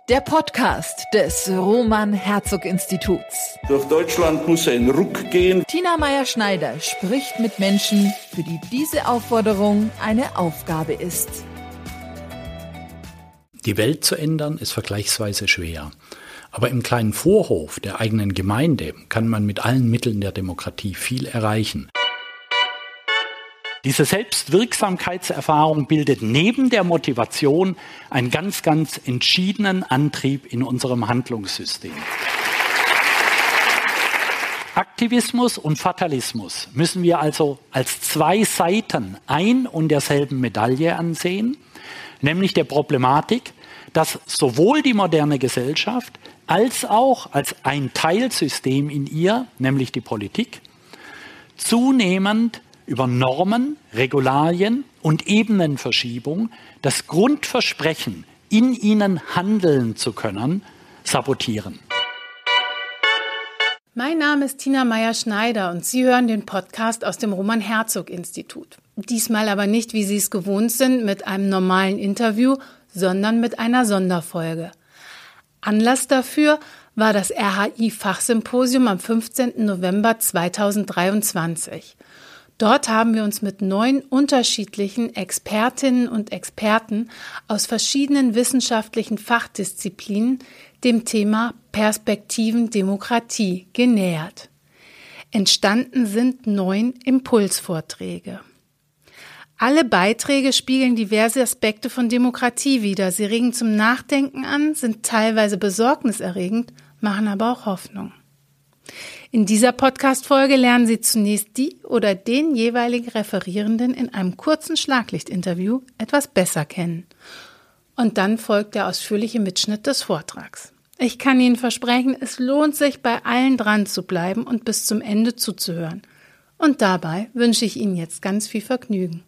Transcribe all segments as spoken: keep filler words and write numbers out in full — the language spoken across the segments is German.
Der Podcast des Roman-Herzog-Instituts. Durch Deutschland muss ein Ruck gehen. Tina Meyer-Schneider spricht mit Menschen, für die diese Aufforderung eine Aufgabe ist. Die Welt zu ändern ist vergleichsweise schwer. Aber im kleinen Vorhof der eigenen Gemeinde kann man mit allen Mitteln der Demokratie viel erreichen. Diese Selbstwirksamkeitserfahrung bildet neben der Motivation einen ganz, ganz entschiedenen Antrieb in unserem Handlungssystem. Aktivismus und Fatalismus müssen wir also als zwei Seiten ein und derselben Medaille ansehen, nämlich der Problematik, dass sowohl die moderne Gesellschaft als auch als ein Teilsystem in ihr, nämlich die Politik, zunehmend über Normen, Regularien und Ebenenverschiebung das Grundversprechen, in ihnen handeln zu können, sabotieren. Mein Name ist Tina Meyer-Schneider und Sie hören den Podcast aus dem Roman-Herzog-Institut. Diesmal aber nicht, wie Sie es gewohnt sind, mit einem normalen Interview, sondern mit einer Sonderfolge. Anlass dafür war das R H I-Fachsymposium am fünfzehnten November zweitausenddreiundzwanzig. Dort haben wir uns mit neun unterschiedlichen Expertinnen und Experten aus verschiedenen wissenschaftlichen Fachdisziplinen dem Thema Perspektiven Demokratie genähert. Entstanden sind neun Impulsvorträge. Alle Beiträge spiegeln diverse Aspekte von Demokratie wider. Sie regen zum Nachdenken an, sind teilweise besorgniserregend, machen aber auch Hoffnung. In dieser Podcast-Folge lernen Sie zunächst die oder den jeweiligen Referierenden in einem kurzen Schlaglichtinterview etwas besser kennen. Und dann folgt der ausführliche Mitschnitt des Vortrags. Ich kann Ihnen versprechen, es lohnt sich, bei allen dran zu bleiben und bis zum Ende zuzuhören. Und dabei wünsche ich Ihnen jetzt ganz viel Vergnügen.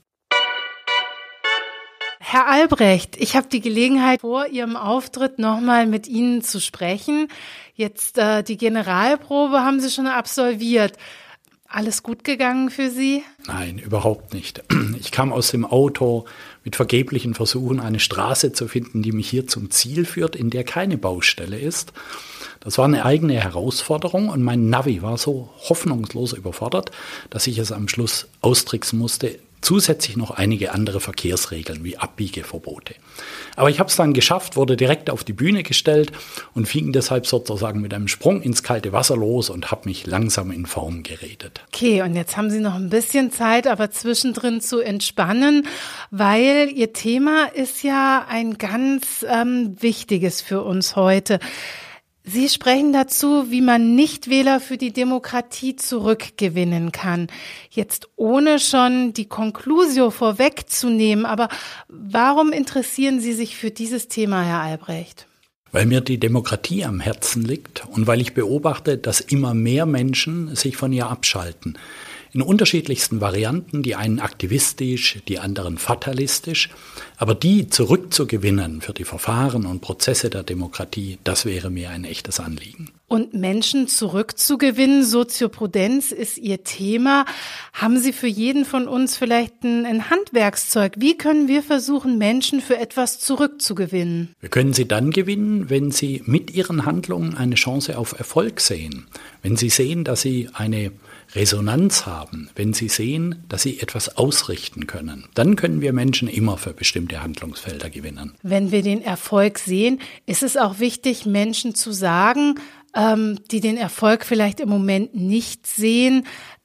Herr Albrecht, ich habe die Gelegenheit, vor Ihrem Auftritt nochmal mit Ihnen zu sprechen. Jetzt äh, die Generalprobe haben Sie schon absolviert. Alles gut gegangen für Sie? Nein, überhaupt nicht. Ich kam aus dem Auto mit vergeblichen Versuchen, eine Straße zu finden, die mich hier zum Ziel führt, in der keine Baustelle ist. Das war eine eigene Herausforderung und mein Navi war so hoffnungslos überfordert, dass ich es am Schluss austricksen musste, zusätzlich noch einige andere Verkehrsregeln wie Abbiegeverbote. Aber ich habe es dann geschafft, wurde direkt auf die Bühne gestellt und fing deshalb sozusagen mit einem Sprung ins kalte Wasser los und habe mich langsam in Form geredet. Okay, und jetzt haben Sie noch ein bisschen Zeit, aber zwischendrin zu entspannen, weil Ihr Thema ist ja ein ganz ähm, wichtiges für uns heute. Sie sprechen dazu, wie man Nichtwähler für die Demokratie zurückgewinnen kann. Jetzt ohne schon die Conclusio vorwegzunehmen, aber warum interessieren Sie sich für dieses Thema, Herr Albrecht? Weil mir die Demokratie am Herzen liegt und weil ich beobachte, dass immer mehr Menschen sich von ihr abschalten. In unterschiedlichsten Varianten, die einen aktivistisch, die anderen fatalistisch. Aber die zurückzugewinnen für die Verfahren und Prozesse der Demokratie, das wäre mir ein echtes Anliegen. Und Menschen zurückzugewinnen, Sozioprudenz ist Ihr Thema. Haben Sie für jeden von uns vielleicht ein, ein Handwerkszeug? Wie können wir versuchen, Menschen für etwas zurückzugewinnen? Wir können sie dann gewinnen, wenn sie mit ihren Handlungen eine Chance auf Erfolg sehen. Wenn sie sehen, dass sie eine Resonanz haben, wenn sie sehen, dass sie etwas ausrichten können, dann können wir Menschen immer für bestimmte Handlungsfelder gewinnen. Wenn wir den Erfolg sehen, ist es auch wichtig, Menschen zu sagen, ähm, die den Erfolg vielleicht im Moment nicht sehen,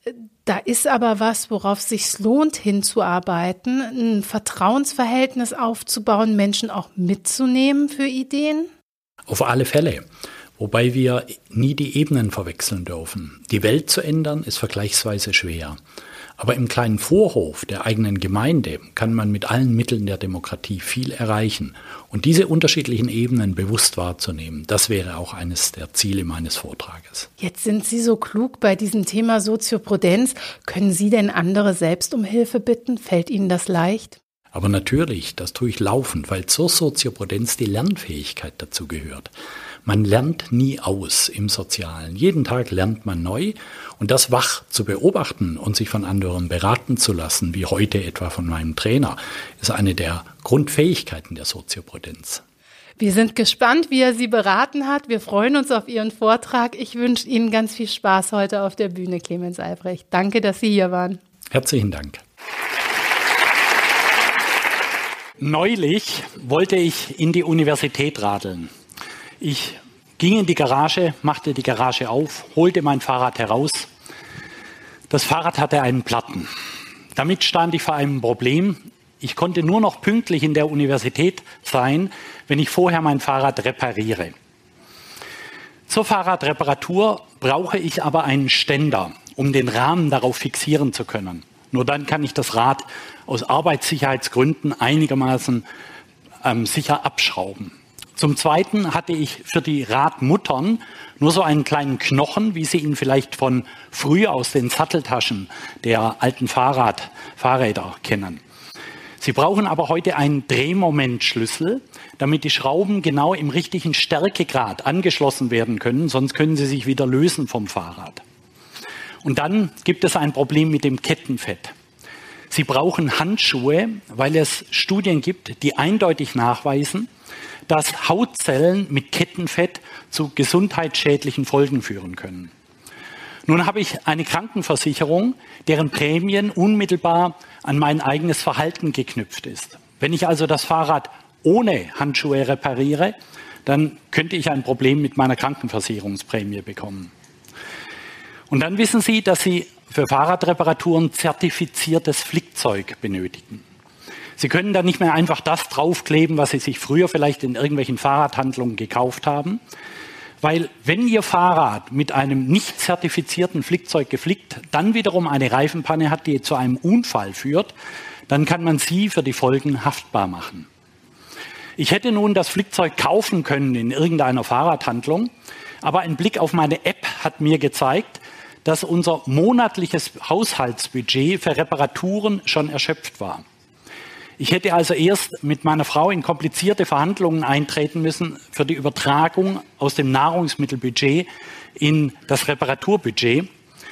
da ist aber was, worauf es sich lohnt, hinzuarbeiten, ein Vertrauensverhältnis aufzubauen, Menschen auch mitzunehmen für Ideen? Auf alle Fälle. Wobei wir nie die Ebenen verwechseln dürfen. Die Welt zu ändern ist vergleichsweise schwer. Aber im kleinen Vorhof der eigenen Gemeinde kann man mit allen Mitteln der Demokratie viel erreichen. Und diese unterschiedlichen Ebenen bewusst wahrzunehmen, das wäre auch eines der Ziele meines Vortrages. Jetzt sind Sie so klug bei diesem Thema Sozioprudenz. Können Sie denn andere selbst um Hilfe bitten? Fällt Ihnen das leicht? Aber natürlich, das tue ich laufend, weil zur Sozioprudenz die Lernfähigkeit dazu gehört. Man lernt nie aus im Sozialen. Jeden Tag lernt man neu und das wach zu beobachten und sich von anderen beraten zu lassen, wie heute etwa von meinem Trainer, ist eine der Grundfähigkeiten der Sozioprudenz. Wir sind gespannt, wie er Sie beraten hat. Wir freuen uns auf Ihren Vortrag. Ich wünsche Ihnen ganz viel Spaß heute auf der Bühne, Clemens Albrecht. Danke, dass Sie hier waren. Herzlichen Dank. Neulich wollte ich in die Universität radeln. Ich ging in die Garage, machte die Garage auf, holte mein Fahrrad heraus. Das Fahrrad hatte einen Platten. Damit stand ich vor einem Problem. Ich konnte nur noch pünktlich in der Universität sein, wenn ich vorher mein Fahrrad repariere. Zur Fahrradreparatur brauche ich aber einen Ständer, um den Rahmen darauf fixieren zu können. Nur dann kann ich das Rad aus Arbeitssicherheitsgründen einigermaßen ähm, sicher abschrauben. Zum Zweiten hatte ich für die Radmuttern nur so einen kleinen Knochen, wie Sie ihn vielleicht von früher aus den Satteltaschen der alten Fahrrad, Fahrräder kennen. Sie brauchen aber heute einen Drehmomentschlüssel, damit die Schrauben genau im richtigen Stärkegrad angeschlossen werden können, sonst können sie sich wieder lösen vom Fahrrad. Und dann gibt es ein Problem mit dem Kettenfett. Sie brauchen Handschuhe, weil es Studien gibt, die eindeutig nachweisen, dass Hautzellen mit Kettenfett zu gesundheitsschädlichen Folgen führen können. Nun habe ich eine Krankenversicherung, deren Prämien unmittelbar an mein eigenes Verhalten geknüpft ist. Wenn ich also das Fahrrad ohne Handschuhe repariere, dann könnte ich ein Problem mit meiner Krankenversicherungsprämie bekommen. Und dann wissen Sie, dass Sie für Fahrradreparaturen zertifiziertes Flickzeug benötigen. Sie können da nicht mehr einfach das draufkleben, was Sie sich früher vielleicht in irgendwelchen Fahrradhandlungen gekauft haben. Weil wenn Ihr Fahrrad mit einem nicht zertifizierten Flickzeug geflickt, dann wiederum eine Reifenpanne hat, die zu einem Unfall führt, dann kann man Sie für die Folgen haftbar machen. Ich hätte nun das Flickzeug kaufen können in irgendeiner Fahrradhandlung, aber ein Blick auf meine App hat mir gezeigt, dass unser monatliches Haushaltsbudget für Reparaturen schon erschöpft war. Ich hätte also erst mit meiner Frau in komplizierte Verhandlungen eintreten müssen für die Übertragung aus dem Nahrungsmittelbudget in das Reparaturbudget.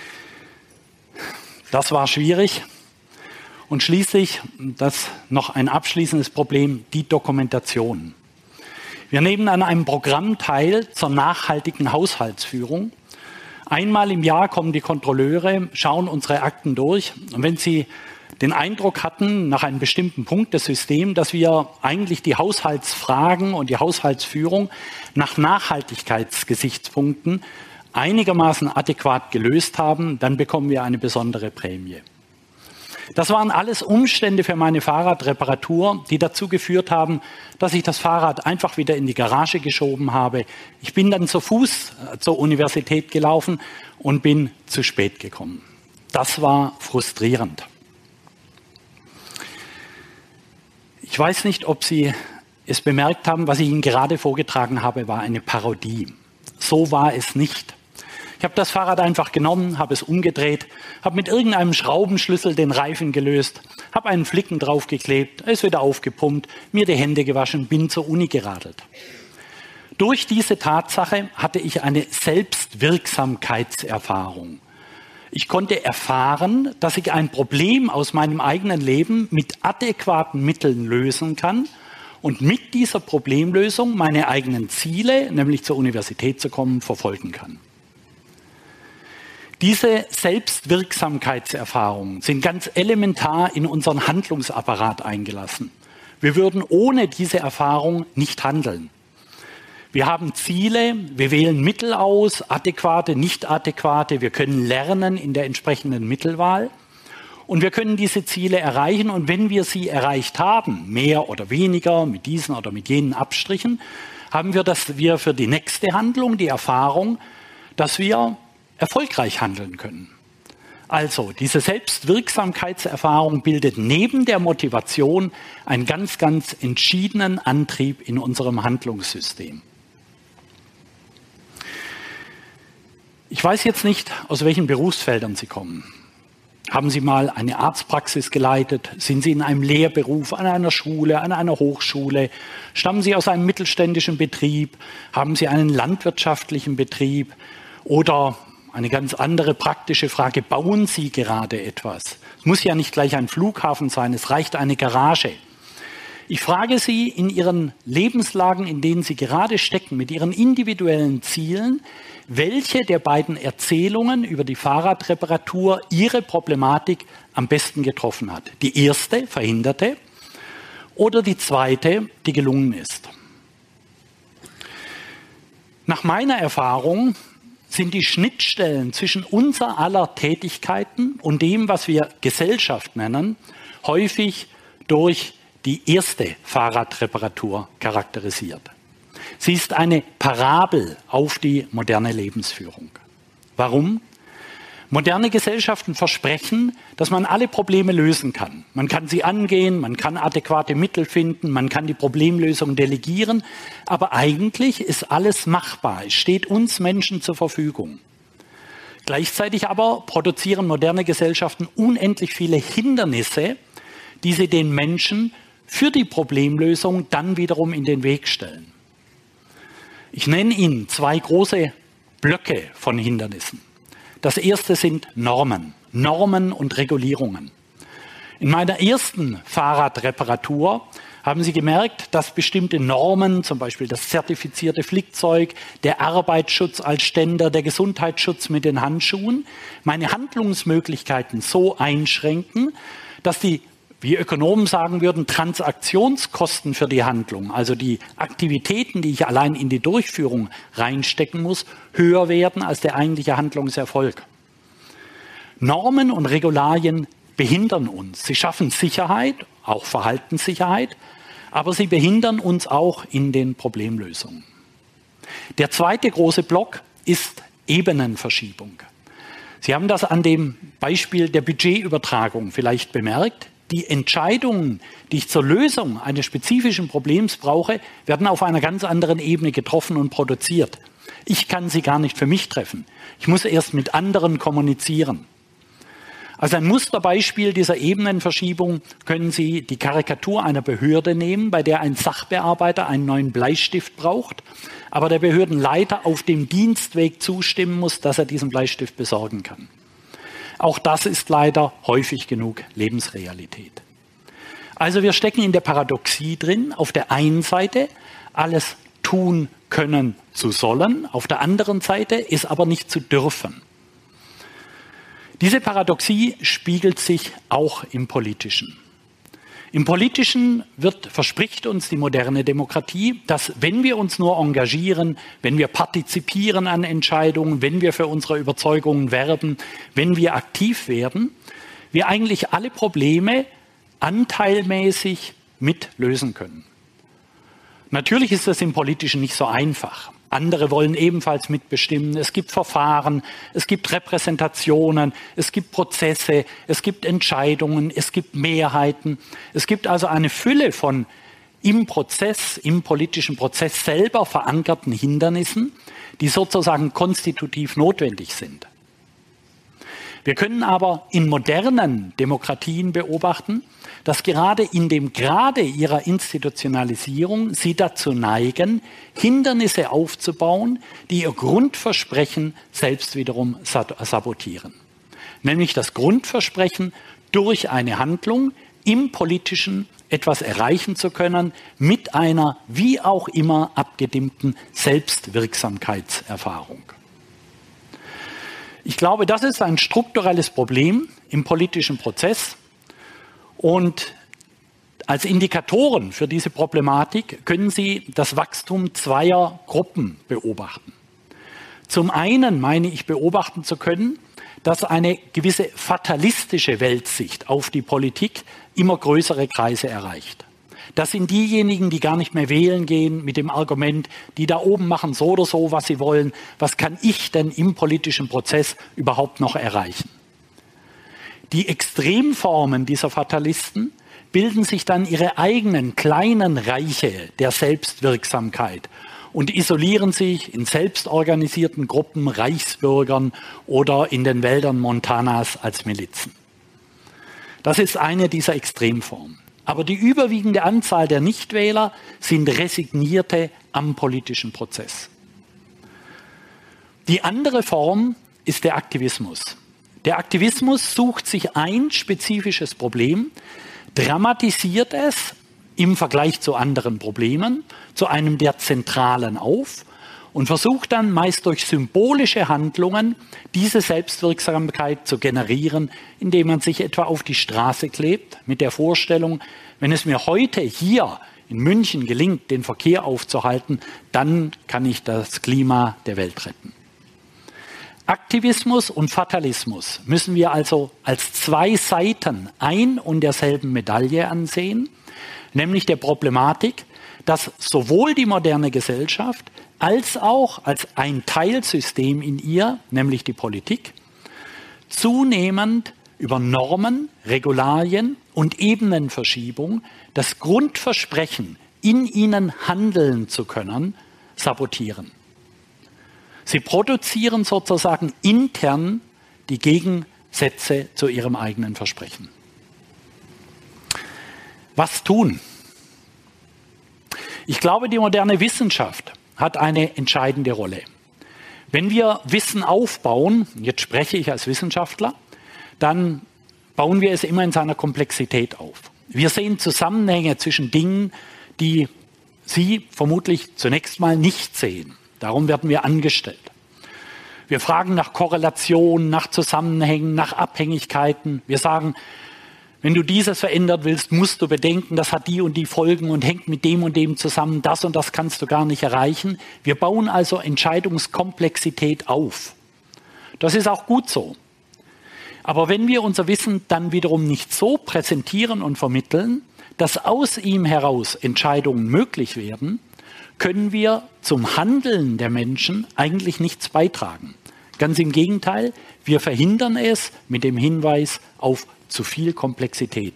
Das war schwierig. Und schließlich, das noch ein abschließendes Problem, die Dokumentation. Wir nehmen an einem Programm teil zur nachhaltigen Haushaltsführung. Einmal im Jahr kommen die Kontrolleure, schauen unsere Akten durch. Und wenn sie den Eindruck hatten, nach einem bestimmten Punkt des Systems, dass wir eigentlich die Haushaltsfragen und die Haushaltsführung nach Nachhaltigkeitsgesichtspunkten einigermaßen adäquat gelöst haben, dann bekommen wir eine besondere Prämie. Das waren alles Umstände für meine Fahrradreparatur, die dazu geführt haben, dass ich das Fahrrad einfach wieder in die Garage geschoben habe. Ich bin dann zu Fuß zur Universität gelaufen und bin zu spät gekommen. Das war frustrierend. Ich weiß nicht, ob Sie es bemerkt haben, was ich Ihnen gerade vorgetragen habe, war eine Parodie. So war es nicht. Ich habe das Fahrrad einfach genommen, habe es umgedreht, habe mit irgendeinem Schraubenschlüssel den Reifen gelöst, habe einen Flicken draufgeklebt, es wieder aufgepumpt, mir die Hände gewaschen, bin zur Uni geradelt. Durch diese Tatsache hatte ich eine Selbstwirksamkeitserfahrung. Ich konnte erfahren, dass ich ein Problem aus meinem eigenen Leben mit adäquaten Mitteln lösen kann und mit dieser Problemlösung meine eigenen Ziele, nämlich zur Universität zu kommen, verfolgen kann. Diese Selbstwirksamkeitserfahrungen sind ganz elementar in unseren Handlungsapparat eingelassen. Wir würden ohne diese Erfahrung nicht handeln. Wir haben Ziele, wir wählen Mittel aus, adäquate, nicht adäquate. Wir können lernen in der entsprechenden Mittelwahl. Und wir können diese Ziele erreichen. Und wenn wir sie erreicht haben, mehr oder weniger, mit diesen oder mit jenen Abstrichen, haben wir, dass wir für die nächste Handlung die Erfahrung, dass wir erfolgreich handeln können. Also, diese Selbstwirksamkeitserfahrung bildet neben der Motivation einen ganz, ganz entschiedenen Antrieb in unserem Handlungssystem. Ich weiß jetzt nicht, aus welchen Berufsfeldern Sie kommen. Haben Sie mal eine Arztpraxis geleitet? Sind Sie in einem Lehrberuf, an einer Schule, an einer Hochschule? Stammen Sie aus einem mittelständischen Betrieb? Haben Sie einen landwirtschaftlichen Betrieb? Oder eine ganz andere praktische Frage, bauen Sie gerade etwas? Es muss ja nicht gleich ein Flughafen sein, es reicht eine Garage. Ich frage Sie in Ihren Lebenslagen, in denen Sie gerade stecken, mit Ihren individuellen Zielen, welche der beiden Erzählungen über die Fahrradreparatur Ihre Problematik am besten getroffen hat. Die erste, verhinderte, oder die zweite, die gelungen ist. Nach meiner Erfahrung sind die Schnittstellen zwischen unser aller Tätigkeiten und dem, was wir Gesellschaft nennen, häufig durch die erste Fahrradreparatur charakterisiert. Sie ist eine Parabel auf die moderne Lebensführung. Warum? Moderne Gesellschaften versprechen, dass man alle Probleme lösen kann. Man kann sie angehen, man kann adäquate Mittel finden, man kann die Problemlösung delegieren, aber eigentlich ist alles machbar. Es steht uns Menschen zur Verfügung. Gleichzeitig aber produzieren moderne Gesellschaften unendlich viele Hindernisse, die sie den Menschen für die Problemlösung dann wiederum in den Weg stellen. Ich nenne Ihnen zwei große Blöcke von Hindernissen. Das erste sind Normen, Normen und Regulierungen. In meiner ersten Fahrradreparatur haben Sie gemerkt, dass bestimmte Normen, zum Beispiel das zertifizierte Flickzeug, der Arbeitsschutz als Ständer, der Gesundheitsschutz mit den Handschuhen, meine Handlungsmöglichkeiten so einschränken, dass die, wie Ökonomen sagen würden, Transaktionskosten für die Handlung, also die Aktivitäten, die ich allein in die Durchführung reinstecken muss, höher werden als der eigentliche Handlungserfolg. Normen und Regularien behindern uns. Sie schaffen Sicherheit, auch Verhaltenssicherheit, aber sie behindern uns auch in den Problemlösungen. Der zweite große Block ist Ebenenverschiebung. Sie haben das an dem Beispiel der Budgetübertragung vielleicht bemerkt. Die Entscheidungen, die ich zur Lösung eines spezifischen Problems brauche, werden auf einer ganz anderen Ebene getroffen und produziert. Ich kann sie gar nicht für mich treffen. Ich muss erst mit anderen kommunizieren. Als ein Musterbeispiel dieser Ebenenverschiebung können Sie die Karikatur einer Behörde nehmen, bei der ein Sachbearbeiter einen neuen Bleistift braucht, aber der Behördenleiter auf dem Dienstweg zustimmen muss, dass er diesen Bleistift besorgen kann. Auch das ist leider häufig genug Lebensrealität. Also wir stecken in der Paradoxie drin, auf der einen Seite alles tun können zu sollen, auf der anderen Seite es aber nicht zu dürfen. Diese Paradoxie spiegelt sich auch im Politischen. Im Politischen wird, verspricht uns die moderne Demokratie, dass wenn wir uns nur engagieren, wenn wir partizipieren an Entscheidungen, wenn wir für unsere Überzeugungen werben, wenn wir aktiv werden, wir eigentlich alle Probleme anteilmäßig mitlösen können. Natürlich ist das im Politischen nicht so einfach. Andere wollen ebenfalls mitbestimmen. Es gibt Verfahren, es gibt Repräsentationen, es gibt Prozesse, es gibt Entscheidungen, es gibt Mehrheiten. Es gibt also eine Fülle von im Prozess, im politischen Prozess selber verankerten Hindernissen, die sozusagen konstitutiv notwendig sind. Wir können aber in modernen Demokratien beobachten, dass gerade in dem Grade ihrer Institutionalisierung sie dazu neigen, Hindernisse aufzubauen, die ihr Grundversprechen selbst wiederum sabotieren. Nämlich das Grundversprechen, durch eine Handlung im Politischen etwas erreichen zu können, mit einer wie auch immer abgedimmten Selbstwirksamkeitserfahrung. Ich glaube, das ist ein strukturelles Problem im politischen Prozess. Und als Indikatoren für diese Problematik können Sie das Wachstum zweier Gruppen beobachten. Zum einen meine ich beobachten zu können, dass eine gewisse fatalistische Weltsicht auf die Politik immer größere Kreise erreicht. Das sind diejenigen, die gar nicht mehr wählen gehen mit dem Argument, die da oben machen so oder so, was sie wollen. Was kann ich denn im politischen Prozess überhaupt noch erreichen? Die Extremformen dieser Fatalisten bilden sich dann ihre eigenen kleinen Reiche der Selbstwirksamkeit und isolieren sich in selbstorganisierten Gruppen, Reichsbürgern oder in den Wäldern Montanas als Milizen. Das ist eine dieser Extremformen. Aber die überwiegende Anzahl der Nichtwähler sind Resignierte am politischen Prozess. Die andere Form ist der Aktivismus. Der Aktivismus sucht sich ein spezifisches Problem, dramatisiert es, im Vergleich zu anderen Problemen zu einem der zentralen auf und versucht dann meist durch symbolische Handlungen diese Selbstwirksamkeit zu generieren, indem man sich etwa auf die Straße klebt mit der Vorstellung, wenn es mir heute hier in München gelingt, den Verkehr aufzuhalten, dann kann ich das Klima der Welt retten. Aktivismus und Fatalismus müssen wir also als zwei Seiten ein und derselben Medaille ansehen, nämlich der Problematik, dass sowohl die moderne Gesellschaft als auch als ein Teilsystem in ihr, nämlich die Politik, zunehmend über Normen, Regularien und Ebenenverschiebung das Grundversprechen, in ihnen handeln zu können, sabotieren. Sie produzieren sozusagen intern die Gegensätze zu ihrem eigenen Versprechen. Was tun? Ich glaube, die moderne Wissenschaft hat eine entscheidende Rolle. Wenn wir Wissen aufbauen, jetzt spreche ich als Wissenschaftler, dann bauen wir es immer in seiner Komplexität auf. Wir sehen Zusammenhänge zwischen Dingen, die Sie vermutlich zunächst mal nicht sehen. Darum werden wir angestellt. Wir fragen nach Korrelationen, nach Zusammenhängen, nach Abhängigkeiten. Wir sagen, wenn du dieses verändern willst, musst du bedenken, das hat die und die Folgen und hängt mit dem und dem zusammen. Das und das kannst du gar nicht erreichen. Wir bauen also Entscheidungskomplexität auf. Das ist auch gut so. Aber wenn wir unser Wissen dann wiederum nicht so präsentieren und vermitteln, dass aus ihm heraus Entscheidungen möglich werden, können wir zum Handeln der Menschen eigentlich nichts beitragen. Ganz im Gegenteil, wir verhindern es mit dem Hinweis auf zu viel Komplexität.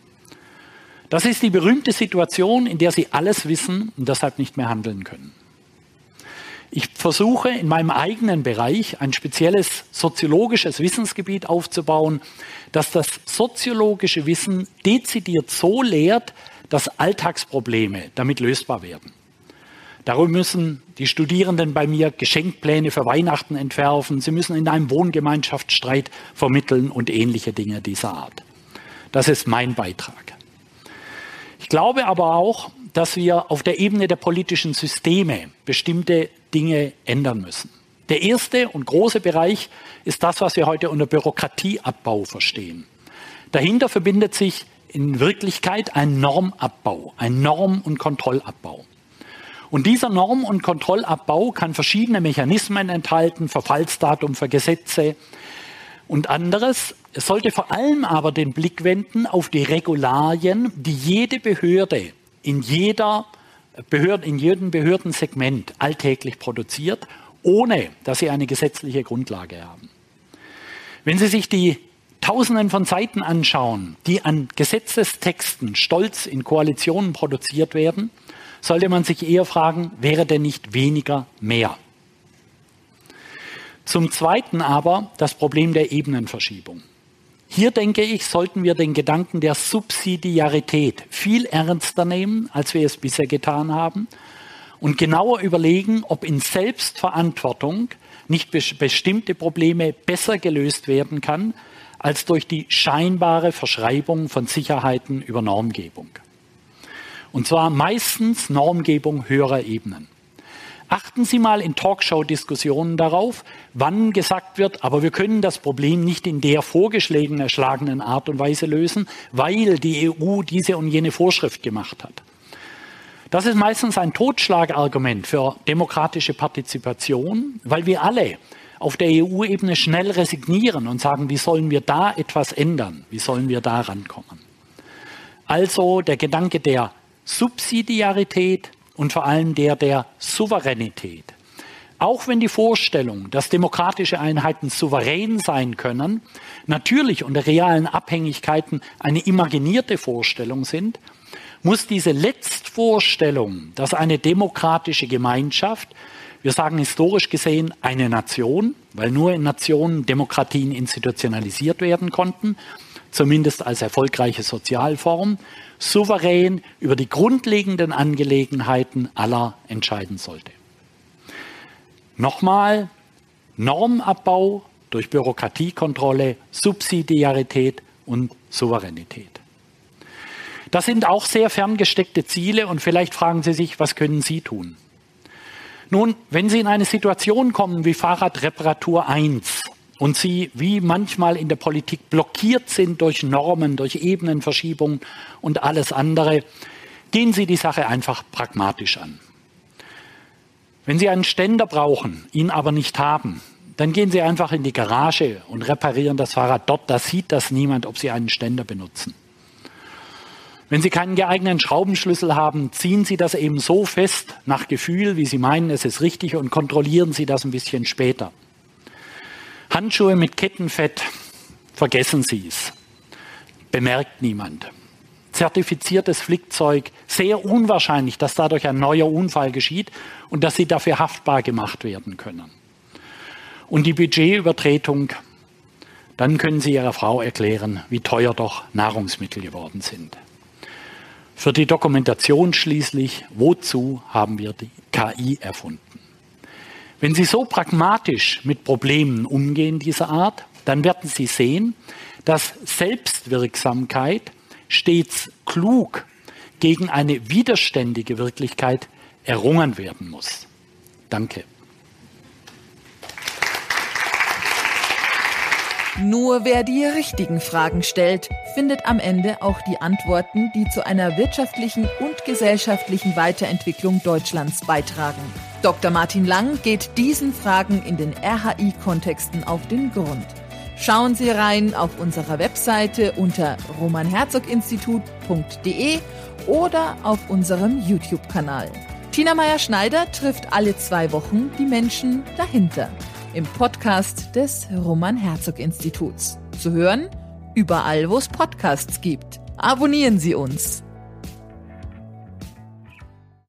Das ist die berühmte Situation, in der Sie alles wissen und deshalb nicht mehr handeln können. Ich versuche in meinem eigenen Bereich ein spezielles soziologisches Wissensgebiet aufzubauen, das das soziologische Wissen dezidiert so lehrt, dass Alltagsprobleme damit lösbar werden. Darum müssen die Studierenden bei mir Geschenkpläne für Weihnachten entwerfen, sie müssen in einem Wohngemeinschaftsstreit vermitteln und ähnliche Dinge dieser Art. Das ist mein Beitrag. Ich glaube aber auch, dass wir auf der Ebene der politischen Systeme bestimmte Dinge ändern müssen. Der erste und große Bereich ist das, was wir heute unter Bürokratieabbau verstehen. Dahinter verbindet sich in Wirklichkeit ein Normabbau, ein Norm- und Kontrollabbau. Und dieser Norm- und Kontrollabbau kann verschiedene Mechanismen enthalten, Verfallsdatum für Gesetze und anderes. Es sollte vor allem aber den Blick wenden auf die Regularien, die jede Behörde in, jeder Behörde, in jedem Behördensegment alltäglich produziert, ohne dass sie eine gesetzliche Grundlage haben. Wenn Sie sich die Tausenden von Seiten anschauen, die an Gesetzestexten stolz in Koalitionen produziert werden, sollte man sich eher fragen, wäre denn nicht weniger mehr? Zum Zweiten aber das Problem der Ebenenverschiebung. Hier, denke ich, sollten wir den Gedanken der Subsidiarität viel ernster nehmen, als wir es bisher getan haben, und genauer überlegen, ob in Selbstverantwortung nicht be- bestimmte Probleme besser gelöst werden kann, als durch die scheinbare Verschreibung von Sicherheiten über Normgebung. Und zwar meistens Normgebung höherer Ebenen. Achten Sie mal in Talkshow-Diskussionen darauf, wann gesagt wird, aber wir können das Problem nicht in der vorgeschlagenen, erschlagenen Art und Weise lösen, weil die E U diese und jene Vorschrift gemacht hat. Das ist meistens ein Totschlagargument für demokratische Partizipation, weil wir alle auf der E U-Ebene schnell resignieren und sagen, wie sollen wir da etwas ändern, wie sollen wir da rankommen. Also der Gedanke der Subsidiarität und vor allem der der Souveränität. Auch wenn die Vorstellung, dass demokratische Einheiten souverän sein können, natürlich unter realen Abhängigkeiten eine imaginierte Vorstellung sind, muss diese Letztvorstellung, dass eine demokratische Gemeinschaft, wir sagen historisch gesehen eine Nation, weil nur in Nationen Demokratien institutionalisiert werden konnten, zumindest als erfolgreiche Sozialform, souverän über die grundlegenden Angelegenheiten aller entscheiden sollte. Nochmal, Normabbau durch Bürokratiekontrolle, Subsidiarität und Souveränität. Das sind auch sehr ferngesteckte Ziele und vielleicht fragen Sie sich, was können Sie tun? Nun, wenn Sie in eine Situation kommen wie Fahrradreparatur eins und Sie wie manchmal in der Politik blockiert sind durch Normen, durch Ebenenverschiebung und alles andere, gehen Sie die Sache einfach pragmatisch an. Wenn Sie einen Ständer brauchen, ihn aber nicht haben, dann gehen Sie einfach in die Garage und reparieren das Fahrrad dort. Da sieht das niemand, ob Sie einen Ständer benutzen. Wenn Sie keinen geeigneten Schraubenschlüssel haben, ziehen Sie das eben so fest nach Gefühl, wie Sie meinen, es ist richtig, und kontrollieren Sie das ein bisschen später. Handschuhe mit Kettenfett, vergessen Sie es. Bemerkt niemand. Zertifiziertes Flickzeug, sehr unwahrscheinlich, dass dadurch ein neuer Unfall geschieht und dass Sie dafür haftbar gemacht werden können. Und die Budgetübertretung, dann können Sie Ihrer Frau erklären, wie teuer doch Nahrungsmittel geworden sind. Für die Dokumentation schließlich, wozu haben wir die K I erfunden? Wenn Sie so pragmatisch mit Problemen umgehen dieser Art, dann werden Sie sehen, dass Selbstwirksamkeit stets klug gegen eine widerständige Wirklichkeit errungen werden muss. Danke. Nur wer die richtigen Fragen stellt, findet am Ende auch die Antworten, die zu einer wirtschaftlichen und gesellschaftlichen Weiterentwicklung Deutschlands beitragen. Doktor Martin Lang geht diesen Fragen in den R H I-Kontexten auf den Grund. Schauen Sie rein auf unserer Webseite unter roman herzog institut punkt de oder auf unserem YouTube-Kanal. Tina Meyer-Schneider trifft alle zwei Wochen die Menschen dahinter im Podcast des Roman-Herzog-Instituts. Zu hören überall, wo es Podcasts gibt. Abonnieren Sie uns.